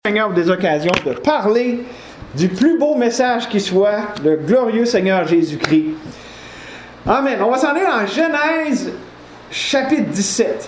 Seigneur, des occasions de parler du plus beau message qui soit, le glorieux Seigneur Jésus-Christ. Amen. On va s'en aller en Genèse, chapitre 17.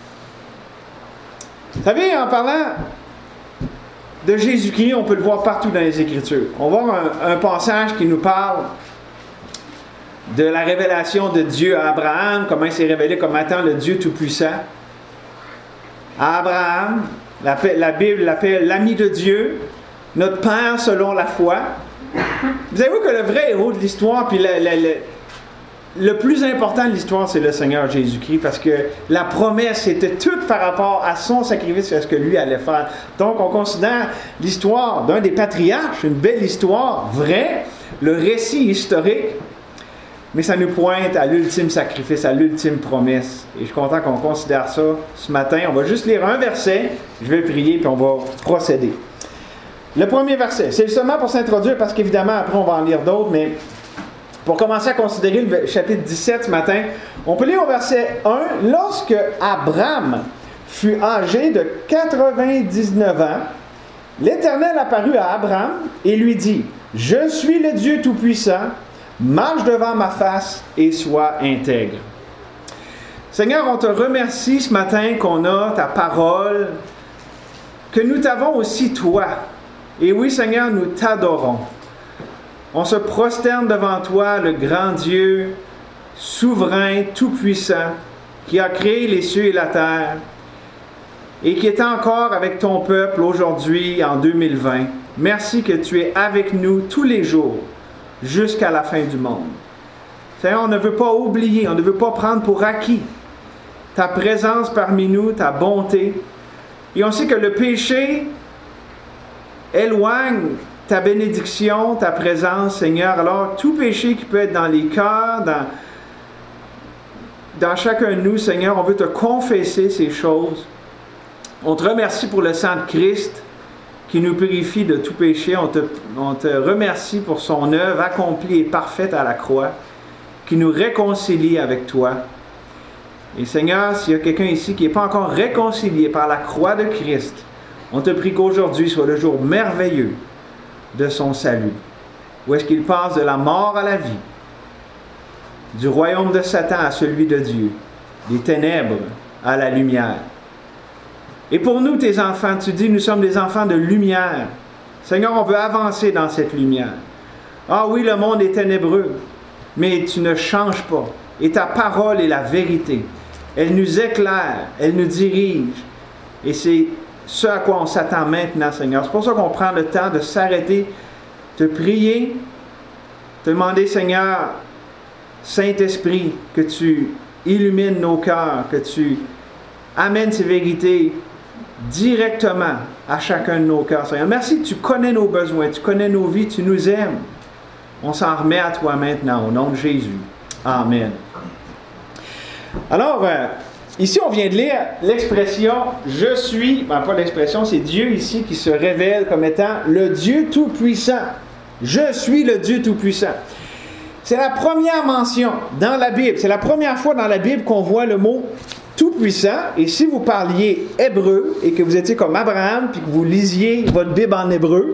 Vous savez, en parlant de Jésus-Christ, on peut le voir partout dans les Écritures. On va voir un passage qui nous parle de la révélation de Dieu à Abraham, comment il s'est révélé comme étant le Dieu Tout-Puissant. À Abraham, la Bible l'appelle l'ami de Dieu, notre Père selon la foi. Vous savez-vous que le vrai héros de l'histoire, puis le plus important de l'histoire, c'est le Seigneur Jésus-Christ, parce que la promesse était toute par rapport à son sacrifice et à ce que lui allait faire. Donc, on considère l'histoire d'un des patriarches, une belle histoire, vraie, le récit historique, mais ça nous pointe à l'ultime sacrifice, à l'ultime promesse. Et je suis content qu'on considère ça ce matin. On va juste lire un verset, je vais prier, puis on va procéder. Le premier verset, c'est seulement pour s'introduire, parce qu'évidemment, après, on va en lire d'autres, mais pour commencer à considérer le chapitre 17 ce matin, on peut lire au verset 1, « Lorsque Abraham fut âgé de 99 ans, l'Éternel apparut à Abraham et lui dit, « Je suis le Dieu Tout-Puissant, marche devant ma face et sois intègre. » Seigneur, on te remercie ce matin qu'on a ta parole, que nous t'avons aussi toi. Et oui, Seigneur, nous t'adorons. On se prosterne devant toi, le grand Dieu, souverain, tout-puissant, qui a créé les cieux et la terre, et qui est encore avec ton peuple aujourd'hui, en 2020. Merci que tu es avec nous tous les jours, jusqu'à la fin du monde. Seigneur, on ne veut pas oublier, on ne veut pas prendre pour acquis ta présence parmi nous, ta bonté. Et on sait que le péché éloigne ta bénédiction, ta présence, Seigneur. Alors, tout péché qui peut être dans les cœurs, dans chacun de nous, Seigneur, on veut te confesser ces choses. On te remercie pour le sang de Christ qui nous purifie de tout péché. On te remercie pour son œuvre accomplie et parfaite à la croix, qui nous réconcilie avec toi. Et Seigneur, s'il y a quelqu'un ici qui n'est pas encore réconcilié par la croix de Christ, on te prie qu'aujourd'hui soit le jour merveilleux de son salut, où est-ce qu'il passe de la mort à la vie, du royaume de Satan à celui de Dieu, des ténèbres à la lumière. Et pour nous, tes enfants, tu dis, nous sommes des enfants de lumière. Seigneur, on veut avancer dans cette lumière. Ah oui, le monde est ténébreux, mais tu ne changes pas. Et ta parole est la vérité. Elle nous éclaire, elle nous dirige. Et c'est ce à quoi on s'attend maintenant, Seigneur. C'est pour ça qu'on prend le temps de s'arrêter, de prier, de demander, Seigneur, Saint-Esprit, que tu illumines nos cœurs, que tu amènes ces vérités directement à chacun de nos cœurs, Seigneur. Merci que tu connais nos besoins, tu connais nos vies, tu nous aimes. On s'en remet à toi maintenant, au nom de Jésus. Amen. Alors, ici, on vient de lire l'expression « Je suis », pas l'expression, c'est Dieu ici qui se révèle comme étant le Dieu Tout-Puissant. Je suis le Dieu Tout-Puissant. C'est la première mention dans la Bible. C'est la première fois dans la Bible qu'on voit le mot Tout-Puissant. Et si vous parliez hébreu et que vous étiez comme Abraham puis que vous lisiez votre Bible en hébreu,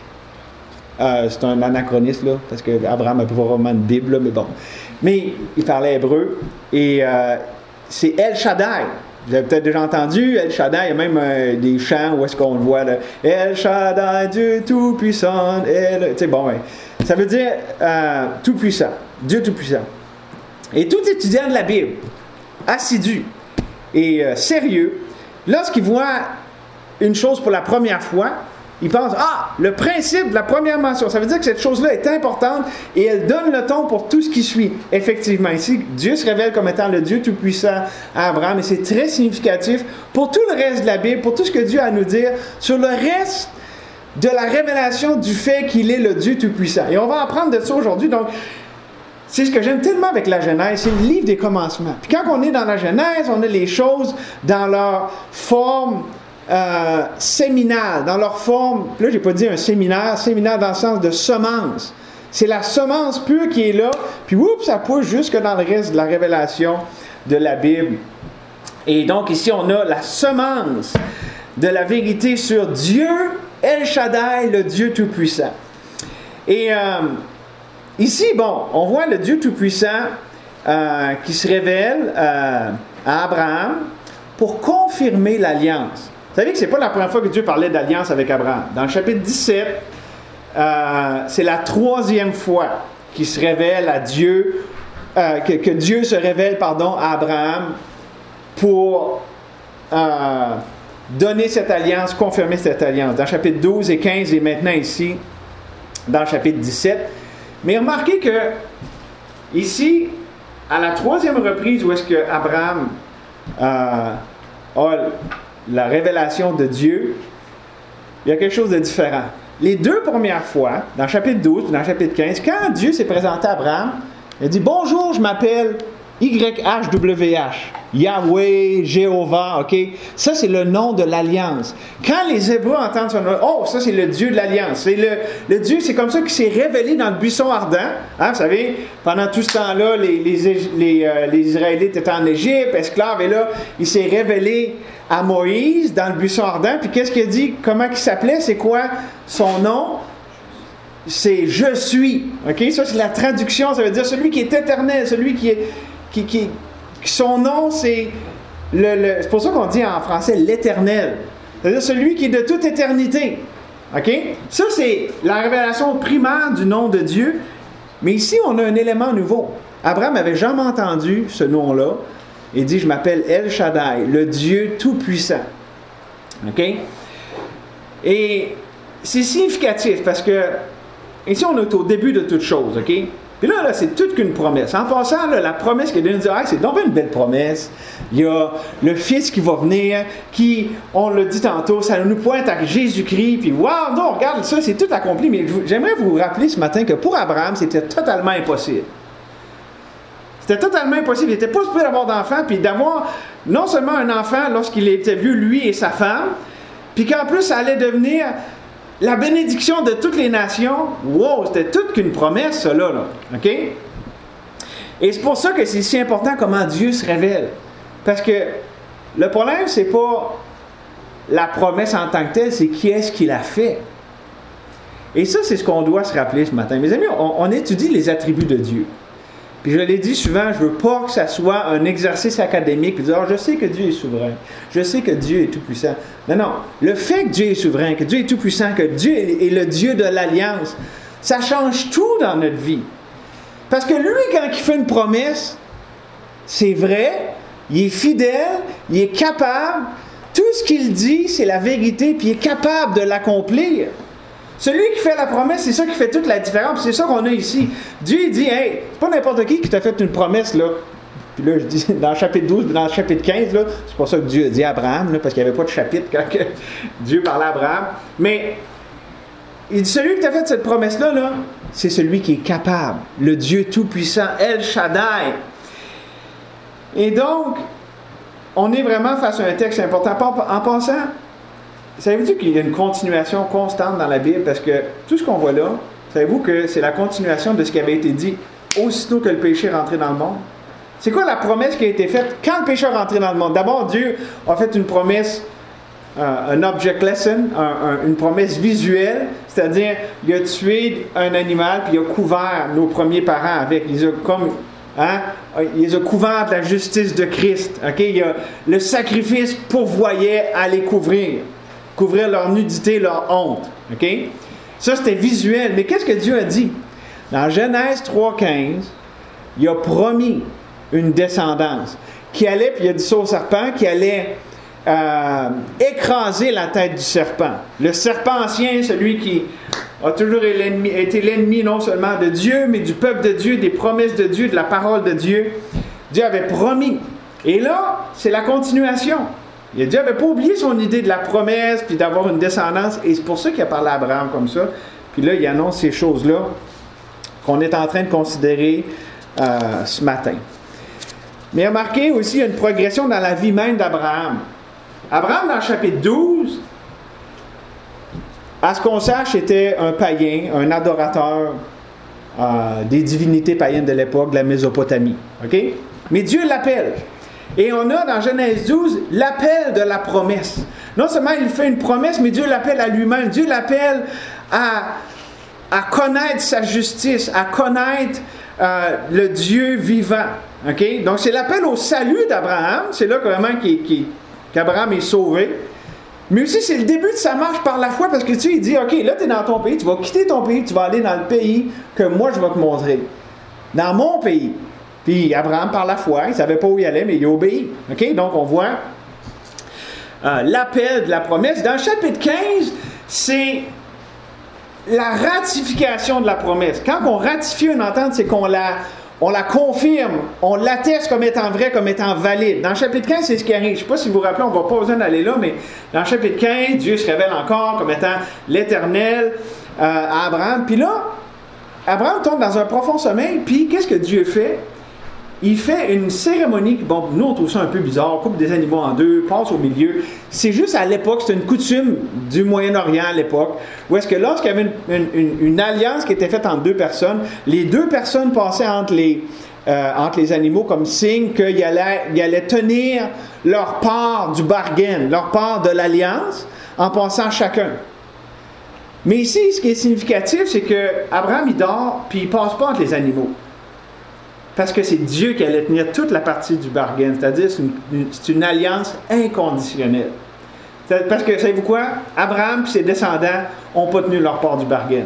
c'est un anachronisme, là, parce qu'Abraham n'a pas vraiment une Bible, là, mais bon. Mais il parlait hébreu et c'est El Shaddai. Vous avez peut-être déjà entendu El Shaddai. Il y a même des chants où est-ce qu'on le voit là. El Shaddai, Dieu Tout-Puissant. Tu sais, bon, ouais. Ça veut dire Tout-Puissant. Dieu Tout-Puissant. Et tout étudiant de la Bible, assidu et sérieux, lorsqu'il voit une chose pour la première fois, il pense, le principe de la première mention, ça veut dire que cette chose-là est importante et elle donne le ton pour tout ce qui suit. Effectivement, ici, Dieu se révèle comme étant le Dieu Tout-Puissant à Abraham et c'est très significatif pour tout le reste de la Bible, pour tout ce que Dieu a à nous dire sur le reste de la révélation du fait qu'il est le Dieu Tout-Puissant. Et on va apprendre de ça aujourd'hui. Donc, c'est ce que j'aime tellement avec la Genèse, c'est le livre des commencements. Puis quand on est dans la Genèse, on a les choses dans leur forme séminale, dans leur forme, là j'ai pas dit un séminaire dans le sens de semence. C'est la semence pure qui est là, puis ça pousse jusque dans le reste de la révélation de la Bible. Et donc ici on a la semence de la vérité sur Dieu, El Shaddai, le Dieu Tout-Puissant. Et ici, on voit le Dieu Tout-Puissant qui se révèle à Abraham pour confirmer l'alliance. Vous savez que ce n'est pas la première fois que Dieu parlait d'alliance avec Abraham. Dans le chapitre 17, c'est la 3e fois qu'il se révèle à Dieu, que Dieu se révèle, à Abraham pour donner cette alliance, confirmer cette alliance. Dans le chapitre 12 et 15 et maintenant ici, dans le chapitre 17. Mais remarquez que ici, à la 3e reprise où est-ce que Abraham a la révélation de Dieu, il y a quelque chose de différent. Les 2 premières fois, dans le chapitre 12 et dans le chapitre 15, quand Dieu s'est présenté à Abraham, il a dit « Bonjour, je m'appelle YHWH, Yahweh, Jéhovah, ok? » Ça, c'est le nom de l'alliance. Quand les Hébreux entendent son nom, ça, c'est le Dieu de l'alliance. C'est le Dieu, c'est comme ça qu'il s'est révélé dans le buisson ardent. Hein, vous savez, pendant tout ce temps-là, les Israélites étaient en Égypte, esclaves, et là, il s'est révélé à Moïse dans le buisson ardent. Puis qu'est-ce qu'il a dit? Comment il s'appelait? C'est quoi son nom? C'est « Je suis ». OK? Ça, c'est la traduction. Ça veut dire celui qui est éternel, celui qui est... son nom, c'est... c'est pour ça qu'on dit en français « l'éternel ». C'est-à-dire celui qui est de toute éternité. OK? Ça, c'est la révélation primaire du nom de Dieu. Mais ici, on a un élément nouveau. Abraham n'avait jamais entendu ce nom-là. Il dit « Je m'appelle El Shaddai, le Dieu Tout-Puissant ». OK? Et c'est significatif parce que ici, on est au début de toute chose, OK? Puis là, c'est toute qu'une promesse. En passant, là, la promesse que Dieu nous dit, c'est donc une belle promesse. Il y a le Fils qui va venir, qui, on l'a dit tantôt, ça nous pointe à Jésus-Christ, puis waouh, non, regarde, ça, c'est tout accompli. Mais j'aimerais vous rappeler ce matin que pour Abraham, c'était totalement impossible. C'était totalement impossible. Il n'était pas supposé d'avoir d'enfant, puis d'avoir non seulement un enfant lorsqu'il était vieux, lui et sa femme, puis qu'en plus, ça allait devenir la bénédiction de toutes les nations. Wow, c'était toute qu'une promesse, ça là. OK? Et c'est pour ça que c'est si important comment Dieu se révèle. Parce que le problème, c'est pas la promesse en tant que telle, c'est qui est-ce qui l'a fait. Et ça, c'est ce qu'on doit se rappeler ce matin. Mes amis, on étudie les attributs de Dieu. Puis je l'ai dit souvent, je ne veux pas que ça soit un exercice académique, puis dire, je sais que Dieu est souverain, je sais que Dieu est tout-puissant. Non, le fait que Dieu est souverain, que Dieu est tout-puissant, que Dieu est le Dieu de l'alliance, ça change tout dans notre vie. Parce que lui, quand il fait une promesse, c'est vrai, il est fidèle, il est capable, tout ce qu'il dit, c'est la vérité, puis il est capable de l'accomplir. Celui qui fait la promesse, c'est ça qui fait toute la différence. C'est ça qu'on a ici. Dieu dit, hey, c'est pas n'importe qui t'a fait une promesse, là. Puis là, je dis, dans le chapitre 12, dans le chapitre 15, là, c'est pour ça que Dieu a dit à Abraham, là, parce qu'il n'y avait pas de chapitre quand Dieu parlait à Abraham. Mais, il dit, celui qui t'a fait cette promesse-là, là, c'est celui qui est capable. Le Dieu Tout-Puissant, El Shaddai. Et donc, on est vraiment face à un texte important. En passant, savez-vous qu'il y a une continuation constante dans la Bible? Parce que tout ce qu'on voit là, savez-vous que c'est la continuation de ce qui avait été dit aussitôt que le péché est rentré dans le monde? C'est quoi la promesse qui a été faite quand le péché est rentré dans le monde? D'abord, Dieu a fait une promesse, un object lesson, une promesse visuelle, c'est-à-dire il a tué un animal puis il a couvert nos premiers parents avec. Il les a couverts de la justice de Christ. Okay? Le sacrifice pourvoyait à les couvrir leur nudité, leur honte. OK? Ça, c'était visuel. Mais qu'est-ce que Dieu a dit? Dans Genèse 3,15, il a promis une descendance qui allait, puis il a dit ça au serpent, qui allait écraser la tête du serpent. Le serpent ancien, celui qui a toujours été l'ennemi non seulement de Dieu, mais du peuple de Dieu, des promesses de Dieu, de la parole de Dieu. Dieu avait promis. Et là, c'est la continuation. Dieu n'avait pas oublié son idée de la promesse, puis d'avoir une descendance, et c'est pour ça qu'il a parlé à Abraham comme ça. Puis là, il annonce ces choses-là qu'on est en train de considérer ce matin. Mais remarquez aussi, il y a une progression dans la vie même d'Abraham. Abraham, dans le chapitre 12, à ce qu'on sache, était un païen, un adorateur des divinités païennes de l'époque, de la Mésopotamie. OK? Mais Dieu l'appelle. Et on a dans Genèse 12 l'appel de la promesse. Non seulement il fait une promesse, mais Dieu l'appelle à lui-même. Dieu l'appelle à connaître sa justice, à connaître le Dieu vivant. Okay? Donc c'est l'appel au salut d'Abraham. C'est là vraiment qu'Abraham est sauvé. Mais aussi c'est le début de sa marche par la foi, parce que tu sais, il dit, OK, là tu es dans ton pays, tu vas quitter ton pays, tu vas aller dans le pays que moi je vais te montrer. Dans mon pays. Puis Abraham, par la foi, il ne savait pas où il allait, mais il a obéi. OK? Donc on voit l'appel de la promesse. Dans le chapitre 15, c'est la ratification de la promesse. Quand on ratifie une entente, c'est qu'on la confirme, on l'atteste comme étant vrai, comme étant valide. Dans le chapitre 15, c'est ce qui arrive. Je ne sais pas si vous vous rappelez, on ne va pas besoin d'aller là, mais dans le chapitre 15, Dieu se révèle encore comme étant l'Éternel à Abraham. Puis là, Abraham tombe dans un profond sommeil, puis qu'est-ce que Dieu fait? Il fait une cérémonie, bon, nous on trouve ça un peu bizarre, coupe des animaux en deux, passe au milieu. C'est juste à l'époque, c'est une coutume du Moyen-Orient à l'époque, où est-ce que lorsqu'il y avait une alliance qui était faite entre deux personnes, les deux personnes passaient entre les animaux comme signe qu'ils allaient tenir leur part du bargain, leur part de l'alliance, en passant chacun. Mais ici, ce qui est significatif, c'est qu'Abraham, il dort, puis il ne passe pas entre les animaux. Parce que c'est Dieu qui allait tenir toute la partie du bargain. C'est-à-dire, c'est une alliance inconditionnelle. Parce que, savez-vous quoi? Abraham et ses descendants n'ont pas tenu leur part du bargain.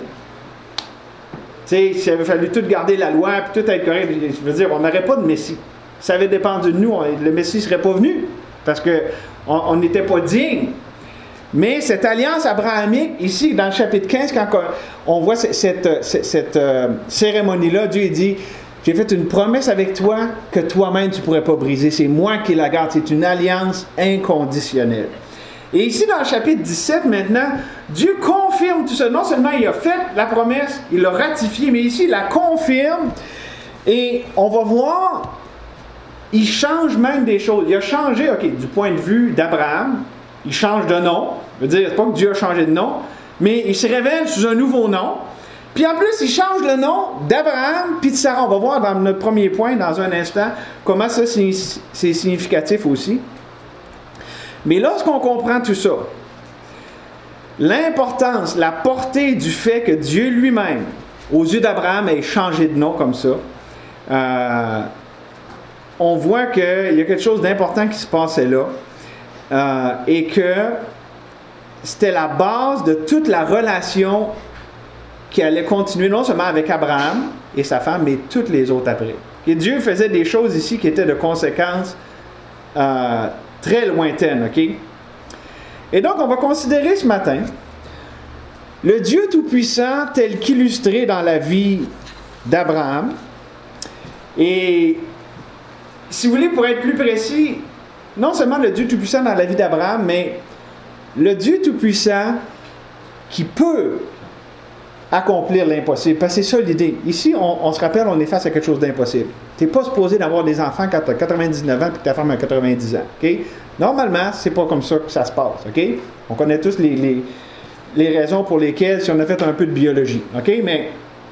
Tu sais, s'il avait fallu tout garder la loi, puis tout être correct, je veux dire, on n'aurait pas de Messie. Ça avait dépendu de nous, le Messie ne serait pas venu. Parce qu'on n'était pas digne. Mais cette alliance abrahamique, ici, dans le chapitre 15, quand on voit cette cérémonie-là, Dieu dit, j'ai fait une promesse avec toi que toi-même tu ne pourrais pas briser. C'est moi qui la garde. C'est une alliance inconditionnelle. Et ici, dans le chapitre 17, maintenant, Dieu confirme tout ça. Non seulement il a fait la promesse, il l'a ratifiée, mais ici, il la confirme. Et on va voir, il change même des choses. Il a changé, OK, du point de vue d'Abraham, il change de nom. Je veux dire, c'est pas que Dieu a changé de nom, mais il se révèle sous un nouveau nom. Puis en plus, il change le nom d'Abraham puis de Sarah. On va voir dans notre premier point, dans un instant, comment ça c'est significatif aussi. Mais lorsqu'on comprend tout ça, l'importance, la portée du fait que Dieu lui-même, aux yeux d'Abraham, ait changé de nom comme ça, on voit qu'il y a quelque chose d'important qui se passait là et que c'était la base de toute la relation qui allait continuer non seulement avec Abraham et sa femme, mais toutes les autres après. Et Dieu faisait des choses ici qui étaient de conséquences très lointaines, OK? Et donc, on va considérer ce matin le Dieu Tout-Puissant tel qu'illustré dans la vie d'Abraham. Et si vous voulez, pour être plus précis, non seulement le Dieu Tout-Puissant dans la vie d'Abraham, mais le Dieu Tout-Puissant qui peut accomplir l'impossible. Parce que c'est ça l'idée. Ici, on se rappelle, on est face à quelque chose d'impossible. Tu n'es pas supposé d'avoir des enfants quand tu as 99 ans et que ta femme a 90 ans. Okay? Normalement, c'est pas comme ça que ça se passe. Okay? On connaît tous les raisons pour lesquelles, si on a fait un peu de biologie. Okay? Mais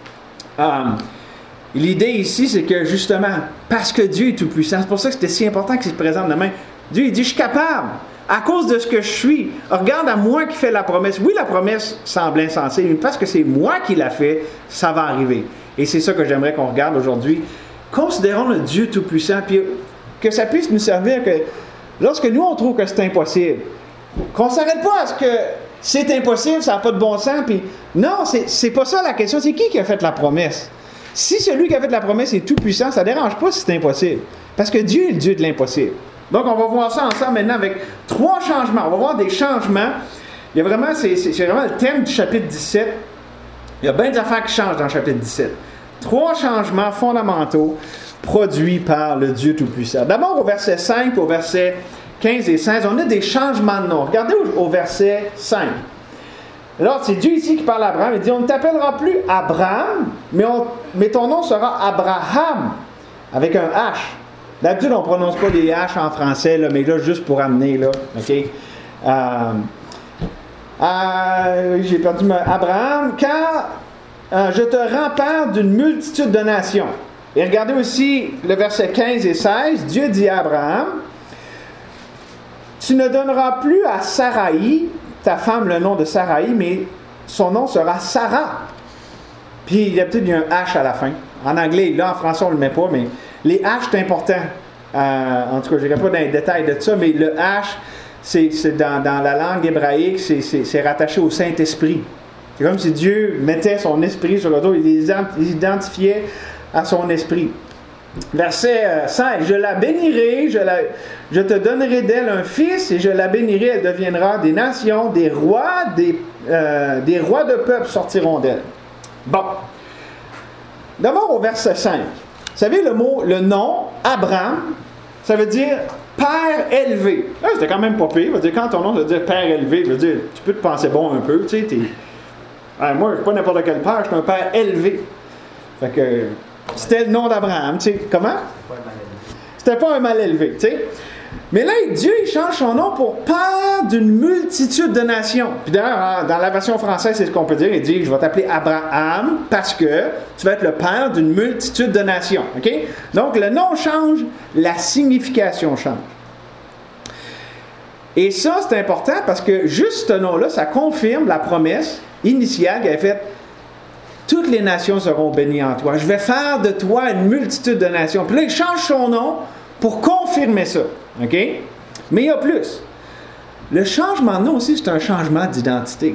l'idée ici, c'est que justement, parce que Dieu est tout-puissant, c'est pour ça que c'était si important qu'il se présente demain. Dieu, il dit, je suis capable. À cause de ce que je suis, regarde à moi qui fais la promesse. Oui, la promesse semble insensée, mais parce que c'est moi qui l'a fait, ça va arriver. Et c'est ça que j'aimerais qu'on regarde aujourd'hui. Considérons le Dieu Tout-Puissant, puis que ça puisse nous servir que lorsque nous, on trouve que c'est impossible, qu'on ne s'arrête pas à ce que c'est impossible, ça n'a pas de bon sens, puis non, c'est pas ça la question. C'est qui a fait la promesse? Si celui qui a fait la promesse est Tout-Puissant, ça ne dérange pas si c'est impossible. Parce que Dieu est le Dieu de l'impossible. Donc, on va voir ça ensemble maintenant avec 3 changements. On va voir des changements. Il y a vraiment, c'est vraiment le thème du chapitre 17. Il y a bien des affaires qui changent dans le chapitre 17. 3 changements fondamentaux produits par le Dieu Tout-Puissant. D'abord, au verset 5 et au verset 15 et 16, on a des changements de nom. Regardez au verset 5. Alors, c'est Dieu ici qui parle à Abraham. Il dit, on ne t'appellera plus Abraham, mais ton nom sera Abraham, avec un H. D'habitude, on ne prononce pas des H en français, là, mais là, juste pour amener, là, OK? J'ai perdu Abraham, car je te rends père d'une multitude de nations. Et regardez aussi le verset 15 et 16. Dieu dit à Abraham, « Tu ne donneras plus à Saraï, ta femme, le nom de Saraï, mais son nom sera Sarah. » Puis il y a peut-être un H à la fin. En anglais, là en français on ne le met pas, mais les H c'est important. En tout cas, je n'irai pas dans les détails de ça, mais le H, c'est dans la langue hébraïque, c'est rattaché au Saint-Esprit. C'est comme si Dieu mettait son esprit sur le dos, il les identifiait à son esprit. Verset 5, « Je la bénirai, je te donnerai d'elle un fils, et je la bénirai, elle deviendra des nations, des rois de peuple sortiront d'elle. » Bon. D'abord au verset 5. Vous savez, le nom, Abraham, ça veut dire Père élevé. Là, c'était quand même pas pire. Dire, quand ton nom veut dire Père élevé, veut dire, tu peux te penser bon un peu. Tu sais, moi, je ne suis pas n'importe quel père, je suis un père élevé. Fait que c'était le nom d'Abraham. Tu sais, comment? C'était pas un mal élevé. Tu sais. Mais là, Dieu, il change son nom pour Père d'une multitude de nations. Puis d'ailleurs, dans la version française, c'est ce qu'on peut dire. Il dit, je vais t'appeler Abraham parce que tu vas être le Père d'une multitude de nations. OK? Donc, le nom change, la signification change. Et ça, c'est important parce que juste ce nom-là, ça confirme la promesse initiale qu'il avait faite. Toutes les nations seront bénies en toi. Je vais faire de toi une multitude de nations. Puis là, il change son nom pour confirmer ça. OK? Mais il y a plus. Le changement de nom aussi, c'est un changement d'identité.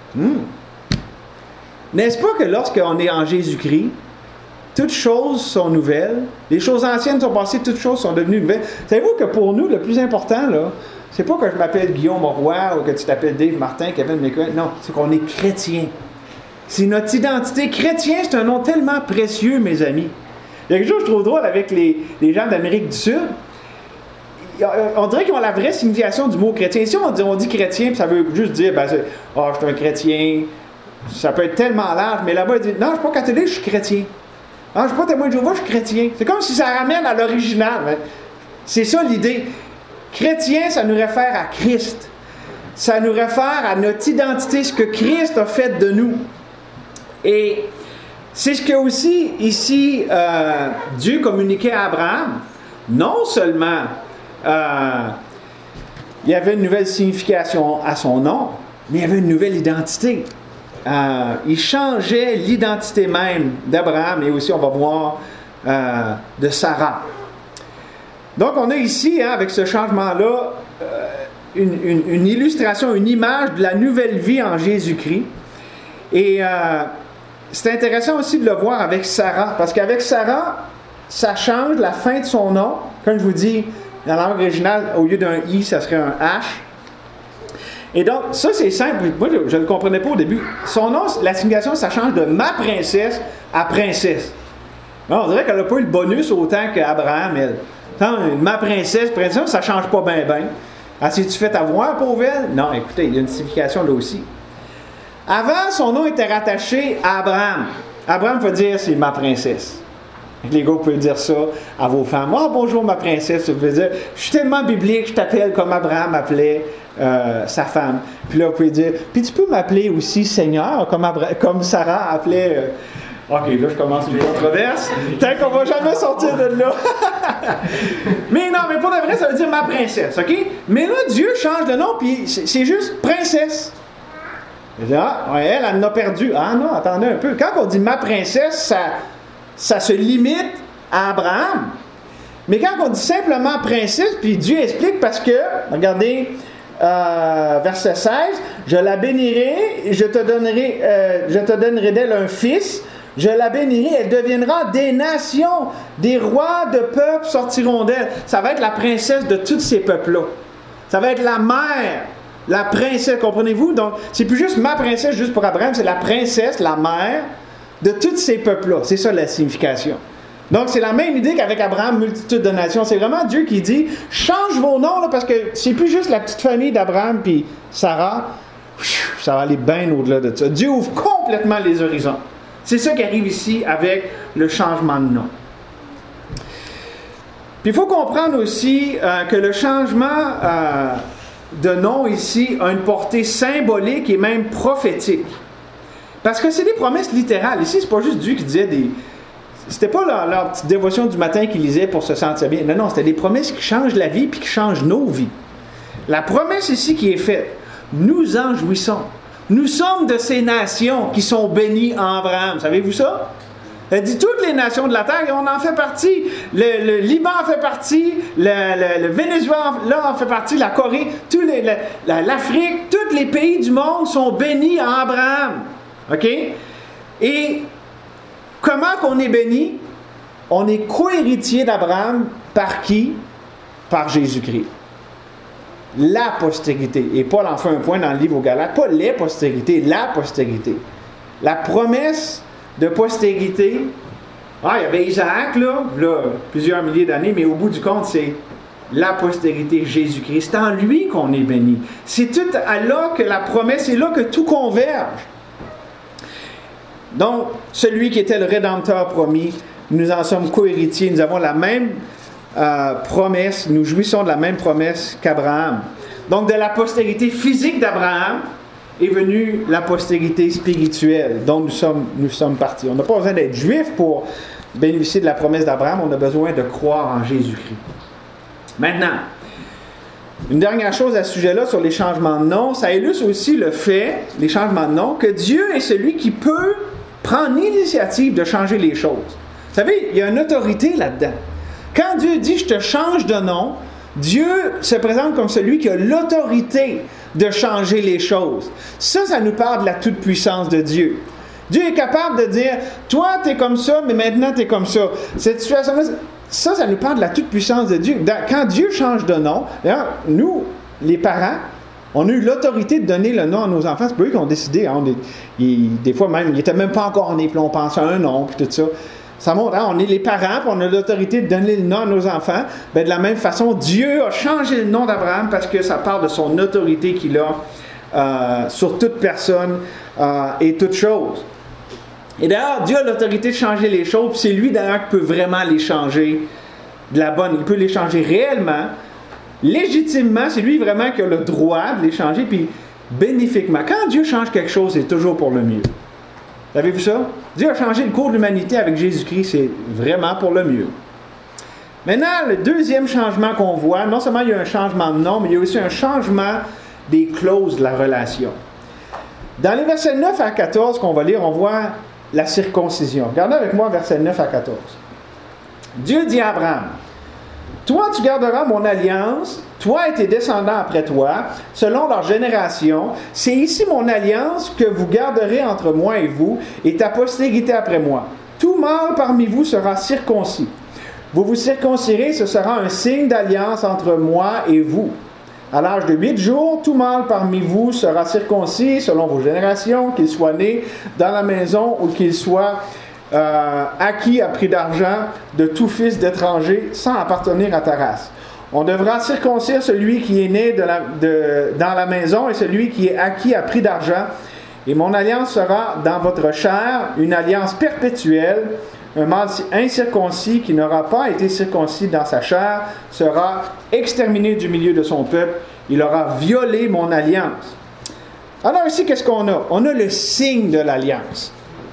N'est-ce pas que lorsqu'on est en Jésus-Christ, toutes choses sont nouvelles, les choses anciennes sont passées, toutes choses sont devenues nouvelles. Savez-vous que pour nous, le plus important, là, c'est pas que je m'appelle Guillaume Roy ou que tu t'appelles Dave Martin, Kevin McCoy. Non, c'est qu'on est chrétien. C'est notre identité. Chrétien, c'est un nom tellement précieux, mes amis. Il y a quelque chose que je trouve drôle avec les gens d'Amérique du Sud. On dirait qu'ils ont la vraie signification du mot chrétien. Ici, on dit chrétien, puis ça veut juste dire, je suis un chrétien. Ça peut être tellement large, mais là-bas, ils disent, non, je ne suis pas catholique, je suis chrétien. Ah, je ne suis pas témoin de Jéhovah, je suis chrétien. C'est comme si ça ramène à l'original. Hein. C'est ça l'idée. Chrétien, ça nous réfère à Christ. Ça nous réfère à notre identité, ce que Christ a fait de nous. Et c'est ce que aussi, ici, Dieu communiquait à Abraham. Non seulement il y avait une nouvelle signification à son nom, mais il y avait une nouvelle identité. Il changeait l'identité même d'Abraham et aussi, on va voir, de Sarah. Donc, on a ici, avec ce changement-là, une illustration, une image de la nouvelle vie en Jésus-Christ. Et c'est intéressant aussi de le voir avec Sarah, parce qu'avec Sarah, ça change la fin de son nom. Comme je vous dis, dans la langue originale, au lieu d'un I, ça serait un H. Et donc, ça, c'est simple. Moi, je ne le comprenais pas au début. Son nom, la signification, ça change de ma princesse à princesse. Non, on dirait qu'elle n'a pas eu le bonus autant qu'Abraham, elle. Ma princesse, ça ne change pas bien. Ah, si tu fais ta voix, pauvre elle? Non, écoutez, il y a une signification là aussi. Avant, son nom était rattaché à Abraham. Abraham veut dire, c'est ma princesse. Les gars, vous pouvez dire ça à vos femmes. Oh, bonjour, ma princesse. Vous pouvez dire, je suis tellement biblique, je t'appelle comme Abraham appelait sa femme. Puis là, vous pouvez dire, puis tu peux m'appeler aussi Seigneur, comme Sarah appelait. OK, là, je commence une controverse. Peut-être qu'on va jamais sortir de là. Mais non, mais pour de vrai, ça veut dire ma princesse, OK? Mais là, Dieu change de nom, puis c'est juste princesse. Je dis, elle en a perdu. Ah non, attendez un peu. Quand on dit ma princesse, ça se limite à Abraham. Mais quand on dit simplement princesse, puis Dieu explique parce que, regardez, verset 16, je la bénirai, je te donnerai d'elle un fils, je la bénirai, elle deviendra des nations, des rois de peuples sortiront d'elle. Ça va être la princesse de tous ces peuples-là. Ça va être la mère, la princesse, comprenez-vous? Donc, c'est plus juste ma princesse, juste pour Abraham, c'est la princesse, la mère de tous ces peuples-là. C'est ça la signification. Donc, c'est la même idée qu'avec Abraham, multitude de nations. C'est vraiment Dieu qui dit, change vos noms, là, parce que c'est plus juste la petite famille d'Abraham puis Sarah. Ça va aller bien au-delà de ça. Dieu ouvre complètement les horizons. C'est ça qui arrive ici avec le changement de nom. Puis il faut comprendre aussi que le changement de nom ici a une portée symbolique et même prophétique. Parce que c'est des promesses littérales. Ici, c'est pas juste Dieu qui disait C'était pas leur petite dévotion du matin qu'ils lisaient pour se sentir bien. Non, c'était des promesses qui changent la vie puis qui changent nos vies. La promesse ici qui est faite, nous en jouissons. Nous sommes de ces nations qui sont bénies en Abraham. Savez-vous ça? Elle dit toutes les nations de la terre, et on en fait partie. Le Liban en fait partie, le Venezuela en fait partie, la Corée, l'Afrique, tous les pays du monde sont bénis en Abraham. OK? Et comment qu'on est béni? On est co-héritier d'Abraham par qui? Par Jésus-Christ. La postérité. Et Paul en fait un point dans le livre aux Galates. Pas les postérités, la postérité. La promesse de postérité. Il y avait Isaac, là, plusieurs milliers d'années, mais au bout du compte, c'est la postérité Jésus-Christ. C'est en lui qu'on est béni. C'est tout à là que la promesse est là que tout converge. Donc, celui qui était le Rédempteur promis, nous en sommes co-héritiers, nous avons la même promesse, nous jouissons de la même promesse qu'Abraham. Donc, de la postérité physique d'Abraham est venue la postérité spirituelle dont nous sommes partis. On n'a pas besoin d'être juif pour bénéficier de la promesse d'Abraham, on a besoin de croire en Jésus-Christ. Maintenant, une dernière chose à ce sujet-là sur les changements de nom, ça illustre aussi le fait, les changements de nom, que Dieu est celui qui peut prendre l'initiative de changer les choses. Vous savez, il y a une autorité là-dedans. Quand Dieu dit « je te change de nom », Dieu se présente comme celui qui a l'autorité de changer les choses. Ça nous parle de la toute-puissance de Dieu. Dieu est capable de dire « toi, tu es comme ça, mais maintenant, tu es comme ça ». Cette situation-là, ça nous parle de la toute-puissance de Dieu. Quand Dieu change de nom, d'ailleurs, nous, les parents, on a eu l'autorité de donner le nom à nos enfants. C'est pas eux qui ont décidé. Hein, des fois même, ils n'étaient même pas encore nés, puis on pensait à un nom, puis tout ça. Ça montre, hein, on est les parents, puis on a l'autorité de donner le nom à nos enfants. De la même façon, Dieu a changé le nom d'Abraham parce que ça parle de son autorité qu'il a sur toute personne et toute chose. Et d'ailleurs, Dieu a l'autorité de changer les choses, puis c'est lui d'ailleurs qui peut vraiment les changer de la bonne. Il peut les changer réellement, légitimement, c'est lui vraiment qui a le droit de les changer, puis bénéfiquement. Quand Dieu change quelque chose, c'est toujours pour le mieux. Vous avez vu ça? Dieu a changé le cours de l'humanité avec Jésus-Christ, c'est vraiment pour le mieux. Maintenant, le deuxième changement qu'on voit, non seulement il y a un changement de nom, mais il y a aussi un changement des clauses de la relation. Dans les versets 9 à 14 qu'on va lire, on voit la circoncision. Regardez avec moi versets 9 à 14. Dieu dit à Abraham, « Toi, tu garderas mon alliance, toi et tes descendants après toi, selon leur génération. C'est ici mon alliance que vous garderez entre moi et vous, et ta postérité après moi. Tout mâle parmi vous sera circoncis. Vous vous circoncirez, ce sera un signe d'alliance entre moi et vous. À l'âge de 8 jours, tout mâle parmi vous sera circoncis selon vos générations, qu'il soit né dans la maison ou qu'il soit acquis à prix d'argent de tout fils d'étranger sans appartenir à ta race. On devra circoncire celui qui est né dans la maison et celui qui est acquis à prix d'argent. Et mon alliance sera dans votre chair, une alliance perpétuelle. Un mâle incirconcis qui n'aura pas été circoncis dans sa chair sera exterminé du milieu de son peuple. Il aura violé mon alliance. Alors ici, qu'est-ce qu'on a? On a le signe de l'alliance.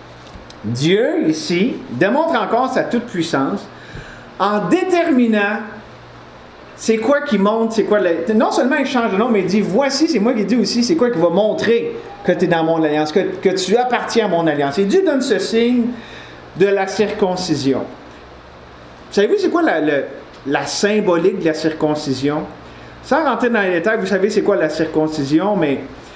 Dieu, ici, démontre encore sa toute-puissance en déterminant c'est quoi qui montre, c'est quoi... Non seulement il change de nom, mais il dit, voici, c'est moi qui dis aussi, c'est quoi qui va montrer que tu es dans mon alliance, que tu appartiens à mon alliance. Et Dieu donne ce signe de la circoncision. Savez-vous, c'est quoi la symbolique de la circoncision? Sans rentrer dans les détails, vous savez c'est quoi la circoncision, mais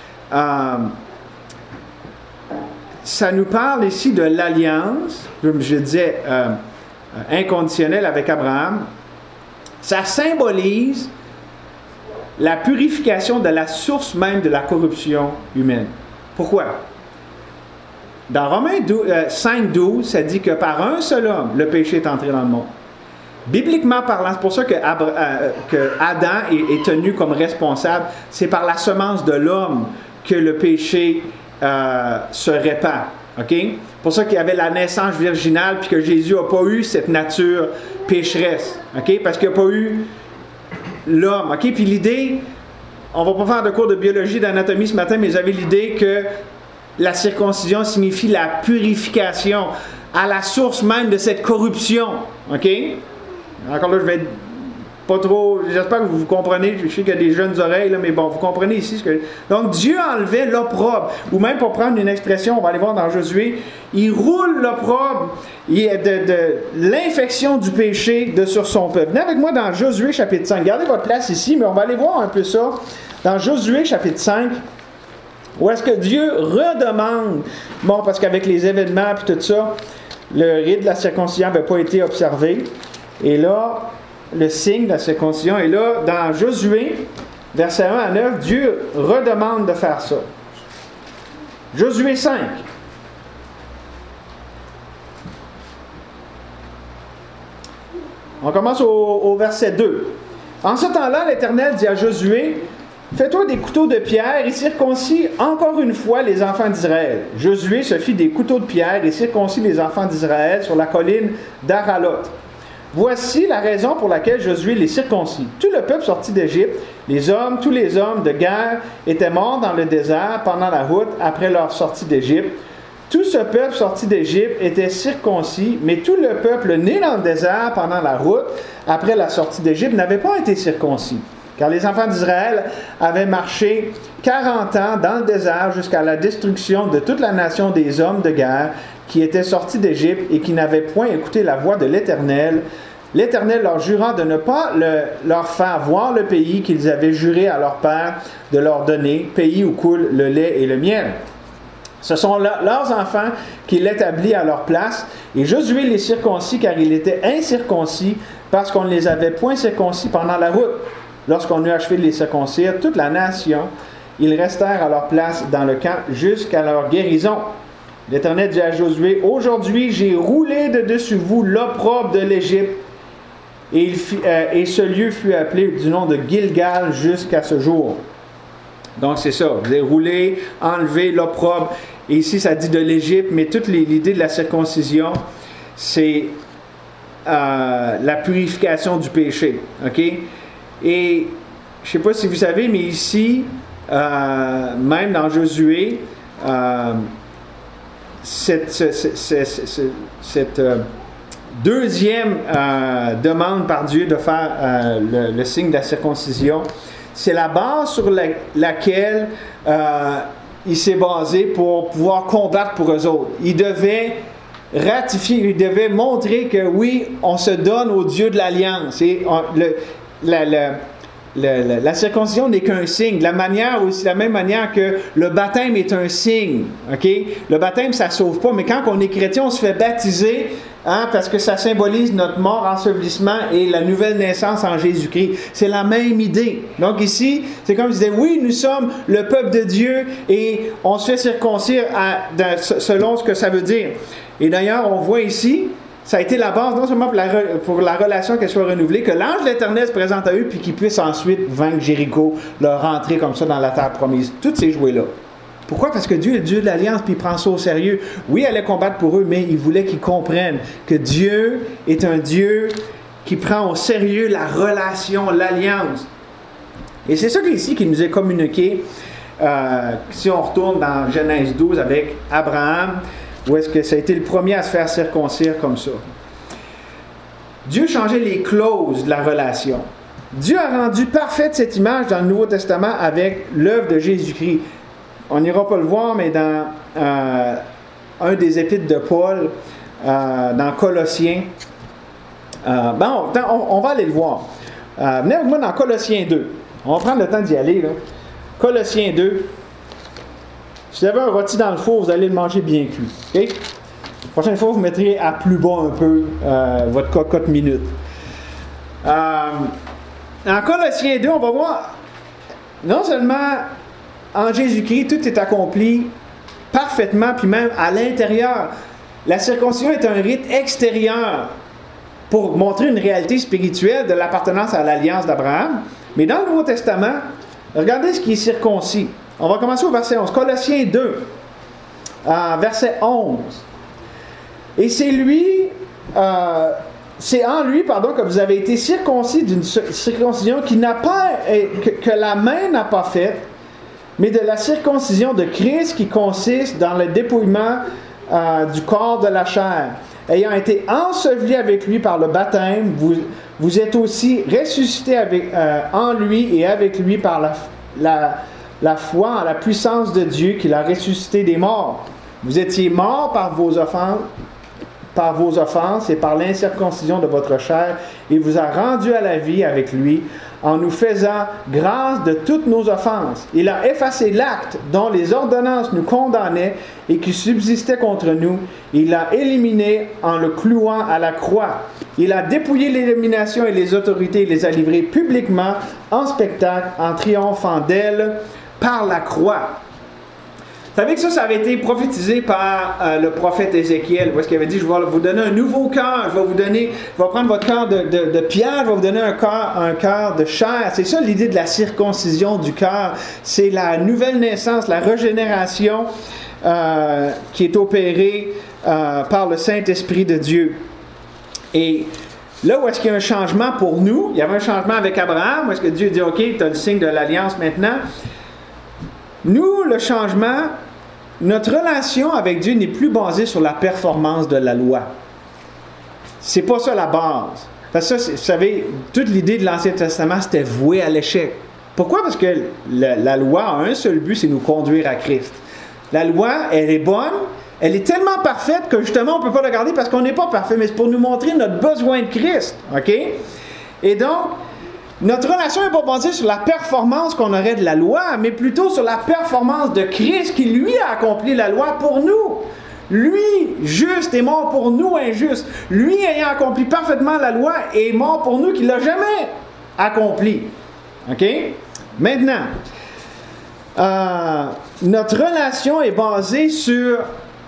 ça nous parle ici de l'alliance, comme je disais, inconditionnelle avec Abraham. Ça symbolise la purification de la source même de la corruption humaine. Pourquoi? Dans Romains 5:12, ça dit que par un seul homme, le péché est entré dans le monde. Bibliquement parlant, c'est pour ça que Adam est tenu comme responsable. C'est par la semence de l'homme que le péché se répand. Okay? Pour ça qu'il y avait la naissance virginale, puis que Jésus n'a pas eu cette nature pécheresse. Okay? Parce qu'il n'a pas eu l'homme. Okay? Puis l'idée, on ne va pas faire de cours de biologie, d'anatomie ce matin, mais j'avais l'idée que la circoncision signifie la purification. à la source même de cette corruption. OK? Encore là, je vais être pas trop... J'espère que vous comprenez. Je sais qu'il y a des jeunes oreilles, là, mais bon, vous comprenez ici. Donc, Dieu enlevait l'opprobre. Ou même pour prendre une expression, on va aller voir dans Josué, il roule l'opprobre de l'infection du péché de sur son peuple. Venez avec moi dans Josué chapitre 5. Gardez votre place ici, mais on va aller voir un peu ça. Dans Josué chapitre 5, où est-ce que Dieu redemande, bon, parce qu'avec les événements et tout ça, le rite de la circoncision n'avait pas été observé. Et là, le signe de la circoncision. Et là, dans Josué, versets 1 à 9, Dieu redemande de faire ça. Josué 5. On commence au verset 2. En ce temps-là, l'Éternel dit à Josué, « Fais-toi des couteaux de pierre et circoncis encore une fois les enfants d'Israël. » Josué se fit des couteaux de pierre et circoncis les enfants d'Israël sur la colline d'Aralot. Voici la raison pour laquelle Josué les circoncis. Tout le peuple sorti d'Égypte, tous les hommes de guerre étaient morts dans le désert pendant la route après leur sortie d'Égypte. Tout ce peuple sorti d'Égypte était circoncis, mais tout le peuple né dans le désert pendant la route après la sortie d'Égypte n'avait pas été circoncis. Car les enfants d'Israël avaient marché 40 ans dans le désert jusqu'à la destruction de toute la nation des hommes de guerre qui étaient sortis d'Égypte et qui n'avaient point écouté la voix de l'Éternel. L'Éternel leur jura de ne pas leur faire voir le pays qu'ils avaient juré à leur père de leur donner, pays où coule le lait et le miel. Ce sont leurs enfants qui l'établissent à leur place, et Josué les circoncis car il était incirconcis parce qu'on ne les avait point circoncis pendant la route. Lorsqu'on eut achevé de les circoncire, toute la nation, ils restèrent à leur place dans le camp jusqu'à leur guérison. L'Éternel dit à Josué, « Aujourd'hui, j'ai roulé de dessus vous l'opprobre de l'Égypte. » Et ce lieu fut appelé du nom de Gilgal jusqu'à ce jour. Donc c'est ça, vous avez roulé, enlevé l'opprobre. Et ici, ça dit de l'Égypte, mais toute l'idée de la circoncision, c'est la purification du péché. OK? Et je ne sais pas si vous savez, mais ici, même dans Josué, cette deuxième demande par Dieu de faire le signe de la circoncision, c'est la base sur laquelle il s'est basé pour pouvoir combattre pour eux autres. Il devait ratifier, il devait montrer que oui, on se donne au Dieu de l'Alliance. Et la circoncision n'est qu'un signe. La même manière que le baptême est un signe. Okay? Le baptême, ça ne sauve pas, mais quand on est chrétien, on se fait baptiser parce que ça symbolise notre mort, ensevelissement et la nouvelle naissance en Jésus-Christ. C'est la même idée. Donc ici, c'est comme je disais, oui, nous sommes le peuple de Dieu et on se fait circoncire selon ce que ça veut dire. Et d'ailleurs, on voit ici, ça a été la base, non seulement pour la relation qu'elle soit renouvelée, que l'ange de l'Éternel se présente à eux, puis qu'ils puissent ensuite vaincre Jéricho, leur rentrer comme ça dans la terre promise. Toutes ces jouets-là. Pourquoi? Parce que Dieu est le Dieu de l'Alliance, puis il prend ça au sérieux. Oui, elle allait combattre pour eux, mais il voulait qu'ils comprennent que Dieu est un Dieu qui prend au sérieux la relation, l'alliance. Et c'est ça ici qui nous est communiqué, si on retourne dans Genèse 12 avec Abraham, où est-ce que ça a été le premier à se faire circoncire comme ça. Dieu changeait les clauses de la relation. Dieu a rendu parfaite cette image dans le Nouveau Testament avec l'œuvre de Jésus-Christ. On n'ira pas le voir, mais dans un des épîtres de Paul, dans Colossiens, on va aller le voir. Venez avec moi dans Colossiens 2. On va prendre le temps d'y aller. Là. Colossiens 2. Si vous avez un rôti dans le four, vous allez le manger bien cuit. Okay? La prochaine fois, vous mettrez à plus bas un peu votre cocotte minute. En Colossiens 2, on va voir, non seulement en Jésus-Christ, tout est accompli parfaitement, puis même à l'intérieur. La circoncision est un rite extérieur pour montrer une réalité spirituelle de l'appartenance à l'alliance d'Abraham. Mais dans le Nouveau Testament, regardez ce qui est circoncis. On va commencer au verset 11. Colossiens 2, verset 11. Et c'est en lui que vous avez été circoncis d'une circoncision que la main n'a pas faite, mais de la circoncision de Christ qui consiste dans le dépouillement du corps de la chair. Ayant été ensevelis avec lui par le baptême, vous êtes aussi ressuscités en lui et avec lui par la foi en la puissance de Dieu qui l'a ressuscité des morts. Vous étiez morts par vos offenses et par l'incirconcision de votre chair, et vous a rendus à la vie avec lui, en nous faisant grâce de toutes nos offenses. Il a effacé l'acte dont les ordonnances nous condamnaient et qui subsistait contre nous. Il l'a éliminé en le clouant à la croix. Il a dépouillé l'élimination et les autorités et les a livrées publiquement en spectacle, en triomphant d'elles par la croix. Vous savez que ça avait été prophétisé par le prophète Ézéchiel, où est-ce qu'il avait dit, je vais vous donner un nouveau cœur, je vais prendre votre cœur de pierre, je vais vous donner un cœur de chair. C'est ça l'idée de la circoncision du cœur. C'est la nouvelle naissance, la régénération qui est opérée par le Saint-Esprit de Dieu. Et là où est-ce qu'il y a un changement pour nous, il y avait un changement avec Abraham, où est-ce que Dieu dit, OK, tu as le signe de l'alliance maintenant. Nous, le changement, notre relation avec Dieu n'est plus basée sur la performance de la loi. C'est pas ça la base. Parce que ça, vous savez, toute l'idée de l'Ancien Testament, c'était voué à l'échec. Pourquoi? Parce que la loi a un seul but, c'est nous conduire à Christ. La loi, elle est bonne, elle est tellement parfaite que justement, on ne peut pas la garder parce qu'on n'est pas parfait, mais c'est pour nous montrer notre besoin de Christ. OK? Et donc, notre relation n'est pas basée sur la performance qu'on aurait de la loi, mais plutôt sur la performance de Christ qui, lui, a accompli la loi pour nous. Lui, juste, est mort pour nous, injuste. Lui, ayant accompli parfaitement la loi, est mort pour nous qui ne l'a jamais accompli. OK? Maintenant, notre relation est basée sur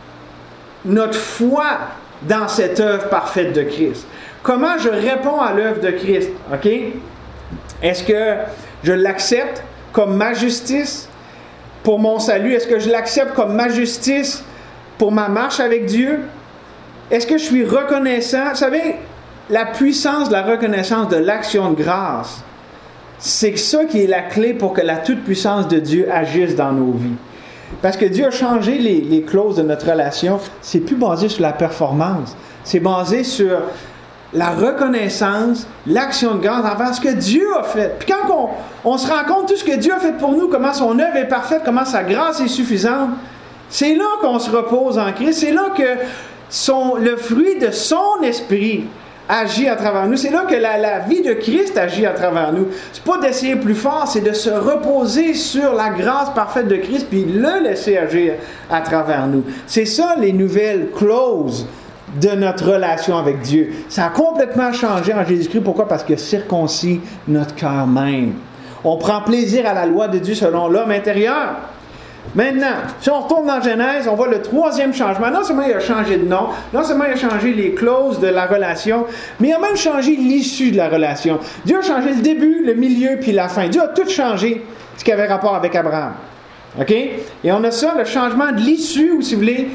notre foi dans cette œuvre parfaite de Christ. Comment je réponds à l'œuvre de Christ? OK? Est-ce que je l'accepte comme ma justice pour mon salut? Est-ce que je l'accepte comme ma justice pour ma marche avec Dieu? Est-ce que je suis reconnaissant? Vous savez, la puissance de la reconnaissance de l'action de grâce, c'est ça qui est la clé pour que la toute-puissance de Dieu agisse dans nos vies. Parce que Dieu a changé les clauses de notre relation. C'est plus basé sur la performance. C'est basé sur la reconnaissance, l'action de grâce envers ce que Dieu a fait. Puis quand on se rend compte de tout ce que Dieu a fait pour nous, comment son œuvre est parfaite, comment sa grâce est suffisante, c'est là qu'on se repose en Christ. C'est là que le fruit de son esprit agit à travers nous. C'est là que la vie de Christ agit à travers nous. C'est pas d'essayer plus fort, c'est de se reposer sur la grâce parfaite de Christ puis le laisser agir à travers nous. C'est ça les nouvelles clauses de notre relation avec Dieu. Ça a complètement changé en Jésus-Christ. Pourquoi? Parce qu'il a circoncis notre cœur même. On prend plaisir à la loi de Dieu selon l'homme intérieur. Maintenant, si on retourne dans Genèse, on voit le troisième changement. Non seulement il a changé de nom, non seulement il a changé les clauses de la relation, mais il a même changé l'issue de la relation. Dieu a changé le début, le milieu, puis la fin. Dieu a tout changé ce qui avait rapport avec Abraham. OK? Et on a ça, le changement de l'issue, ou si vous voulez,